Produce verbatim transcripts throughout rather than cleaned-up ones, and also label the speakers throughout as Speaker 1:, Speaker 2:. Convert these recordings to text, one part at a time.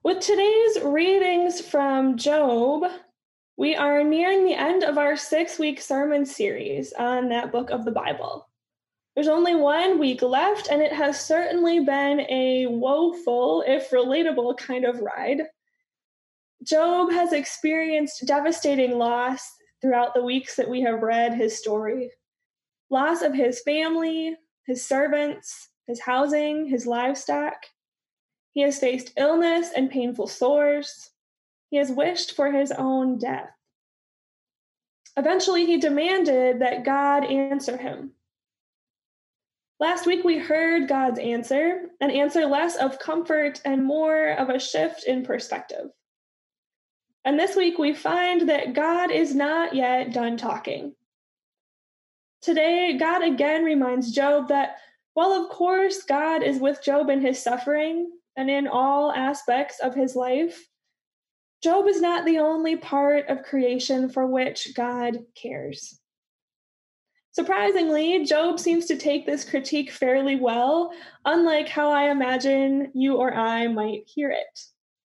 Speaker 1: With today's readings from Job, we are nearing the end of our six-week sermon series on that book of the Bible. There's only one week left, and it has certainly been a woeful, if relatable, kind of ride. Job has experienced devastating loss throughout the weeks that we have read his story. Loss of his family, his servants, his housing, his livestock. He has faced illness and painful sores. He has wished for his own death. Eventually, he demanded that God answer him. Last week, we heard God's answer, an answer less of comfort and more of a shift in perspective. And this week, we find that God is not yet done talking. Today, God again reminds Job that while of course God is with Job in his suffering and in all aspects of his life, Job is not the only part of creation for which God cares. Surprisingly, Job seems to take this critique fairly well, unlike how I imagine you or I might hear it.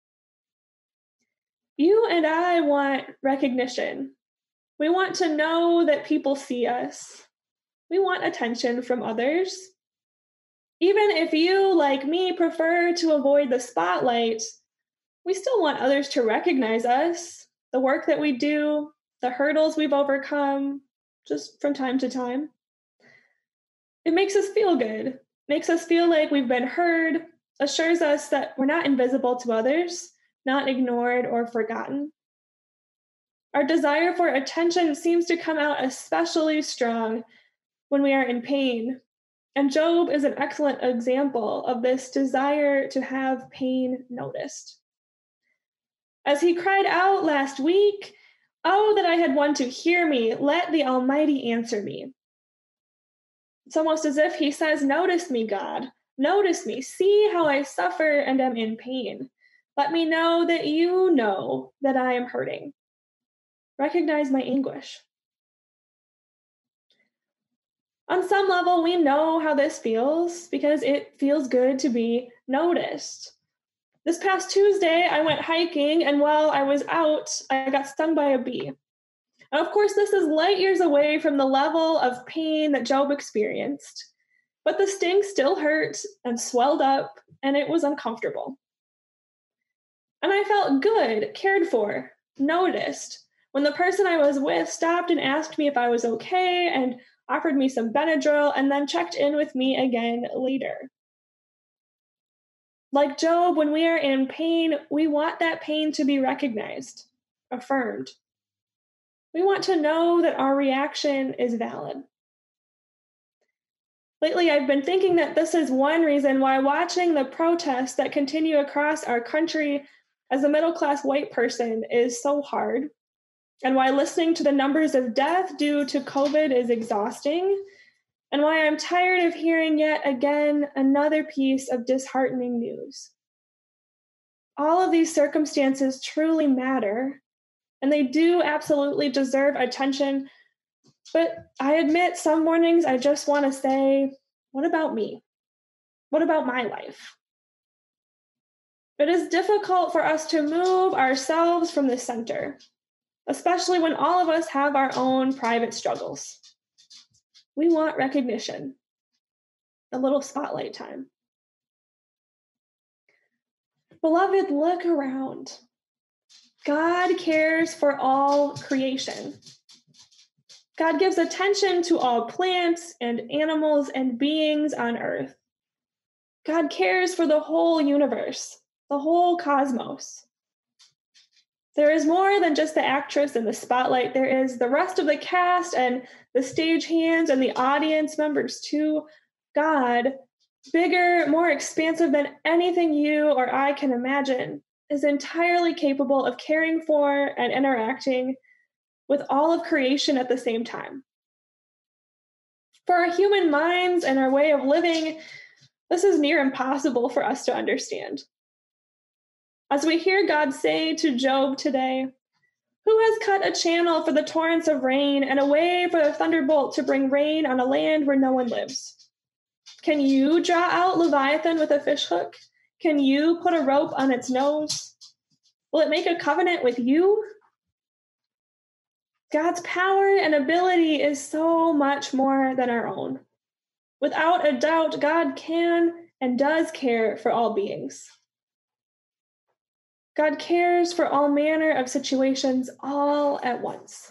Speaker 1: You and I want recognition. We want to know that people see us. We want attention from others. Even if you, like me, prefer to avoid the spotlight, we still want others to recognize us, the work that we do, the hurdles we've overcome, just from time to time. It makes us feel good, makes us feel like we've been heard, assures us that we're not invisible to others, not ignored or forgotten. Our desire for attention seems to come out especially strong when we are in pain. And Job is an excellent example of this desire to have pain noticed. As he cried out last week, "Oh, that I had one to hear me, let the Almighty answer me." It's almost as if he says, "Notice me, God, notice me, see how I suffer and am in pain. Let me know that you know that I am hurting. Recognize my anguish." On some level, we know how this feels because it feels good to be noticed. This past Tuesday, I went hiking, and while I was out, I got stung by a bee. And of course, this is light years away from the level of pain that Job experienced, but the sting still hurt and swelled up, and it was uncomfortable. And I felt good, cared for, noticed, when the person I was with stopped and asked me if I was okay and offered me some Benadryl and then checked in with me again later. Like Job, when we are in pain, we want that pain to be recognized, affirmed. We want to know that our reaction is valid. Lately, I've been thinking that this is one reason why watching the protests that continue across our country as a middle-class white person is so hard, and why listening to the numbers of death due to COVID is exhausting, and why I'm tired of hearing yet again another piece of disheartening news. All of these circumstances truly matter, and they do absolutely deserve attention, but I admit some mornings I just want to say, what about me? What about my life? It is difficult for us to move ourselves from the center, especially when all of us have our own private struggles. We want recognition, a little spotlight time. Beloved, look around. God cares for all creation. God gives attention to all plants and animals and beings on earth. God cares for the whole universe, the whole cosmos. There is more than just the actress in the spotlight. There is the rest of the cast and the stagehands and the audience members too. God, bigger, more expansive than anything you or I can imagine, is entirely capable of caring for and interacting with all of creation at the same time. For our human minds and our way of living, this is near impossible for us to understand. As we hear God say to Job today, "Who has cut a channel for the torrents of rain and a way for the thunderbolt to bring rain on a land where no one lives? Can you draw out Leviathan with a fishhook Can you put a rope on its nose? Will it make a covenant with you? God's power and ability is so much more than our own. Without a doubt, God can and does care for all beings. God cares for all manner of situations all at once.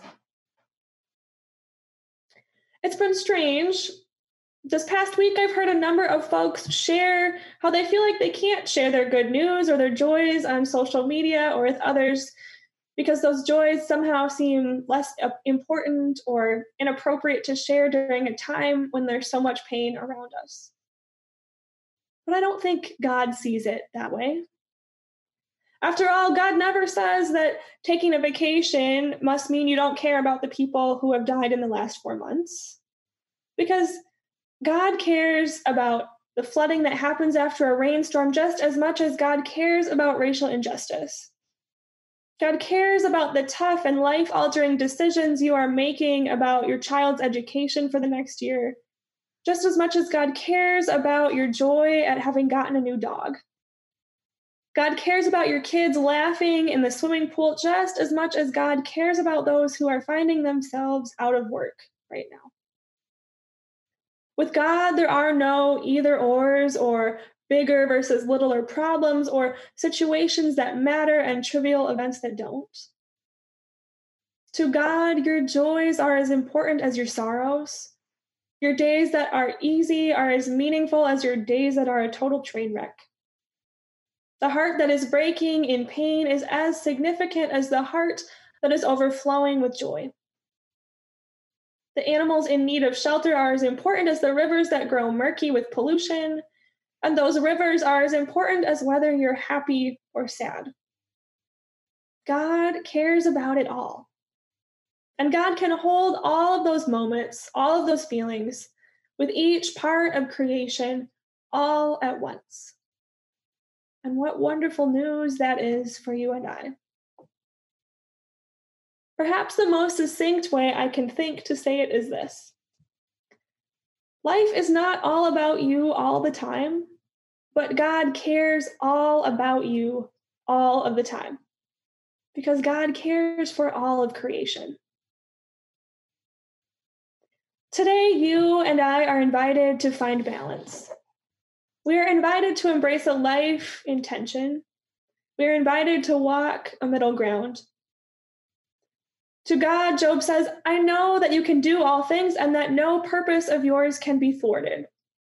Speaker 1: It's been strange. This past week, I've heard a number of folks share how they feel like they can't share their good news or their joys on social media or with others because those joys somehow seem less important or inappropriate to share during a time when there's so much pain around us. But I don't think God sees it that way. After all, God never says that taking a vacation must mean you don't care about the people who have died in the last four months. Because God cares about the flooding that happens after a rainstorm just as much as God cares about racial injustice. God cares about the tough and life-altering decisions you are making about your child's education for the next year, just as much as God cares about your joy at having gotten a new dog. God cares about your kids laughing in the swimming pool just as much as God cares about those who are finding themselves out of work right now. With God, there are no either-ors or bigger versus littler problems or situations that matter and trivial events that don't. To God, your joys are as important as your sorrows. Your days that are easy are as meaningful as your days that are a total train wreck. The heart that is breaking in pain is as significant as the heart that is overflowing with joy. The animals in need of shelter are as important as the rivers that grow murky with pollution, and those rivers are as important as whether you're happy or sad. God cares about it all. And God can hold all of those moments, all of those feelings, with each part of creation all at once. And what wonderful news that is for you and I. Perhaps the most succinct way I can think to say it is this. Life is not all about you all the time, but God cares all about you all of the time, because God cares for all of creation. Today, you and I are invited to find balance. We are invited to embrace a life in tension. We are invited to walk a middle ground. To God, Job says, I know that you can do all things and that no purpose of yours can be thwarted.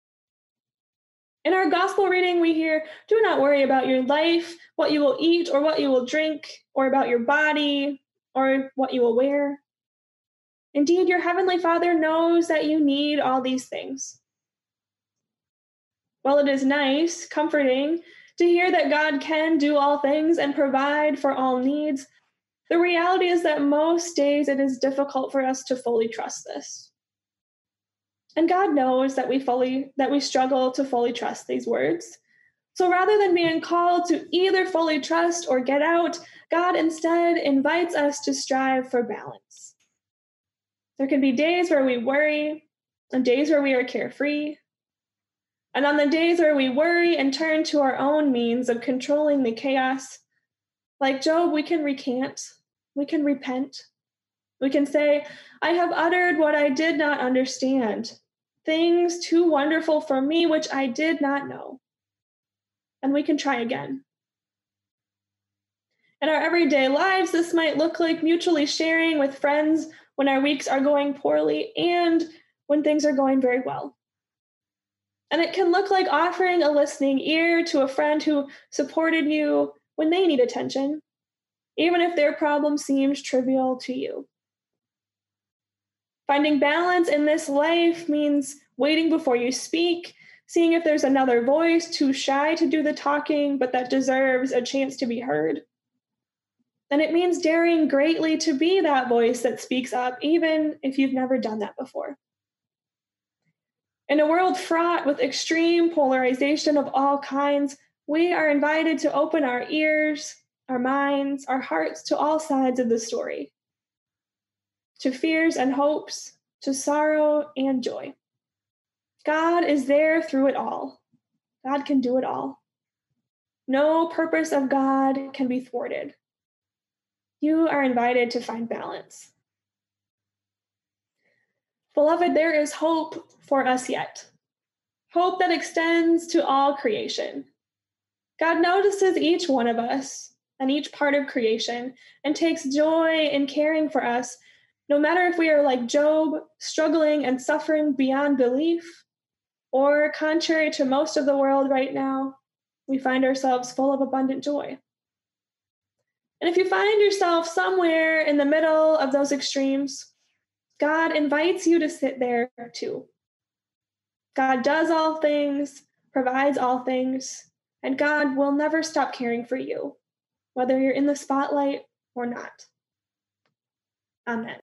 Speaker 1: In our gospel reading, we hear, do not worry about your life, what you will eat or what you will drink, or about your body or what you will wear. Indeed, your heavenly Father knows that you need all these things. While it is nice, comforting, to hear that God can do all things and provide for all needs, the reality is that most days it is difficult for us to fully trust this. And God knows that we fully that we struggle to fully trust these words. So rather than being called to either fully trust or get out, God instead invites us to strive for balance. There can be days where we worry, and days where we are carefree. And on the days where we worry and turn to our own means of controlling the chaos, like Job, we can recant, we can repent. We can say, I have uttered what I did not understand, things too wonderful for me which I did not know. And we can try again. In our everyday lives, this might look like mutually sharing with friends when our weeks are going poorly and when things are going very well. And it can look like offering a listening ear to a friend who supported you when they need attention, even if their problem seems trivial to you. Finding balance in this life means waiting before you speak, seeing if there's another voice too shy to do the talking, but that deserves a chance to be heard. And it means daring greatly to be that voice that speaks up, even if you've never done that before. In a world fraught with extreme polarization of all kinds, we are invited to open our ears, our minds, our hearts to all sides of the story, to fears and hopes, to sorrow and joy. God is there through it all. God can do it all. No purpose of God can be thwarted. You are invited to find balance. Beloved, there is hope for us yet. Hope that extends to all creation. God notices each one of us and each part of creation and takes joy in caring for us, no matter if we are like Job, struggling and suffering beyond belief, or contrary to most of the world right now, we find ourselves full of abundant joy. And if you find yourself somewhere in the middle of those extremes, God invites you to sit there too. God does all things, provides all things, and God will never stop caring for you, whether you're in the spotlight or not. Amen.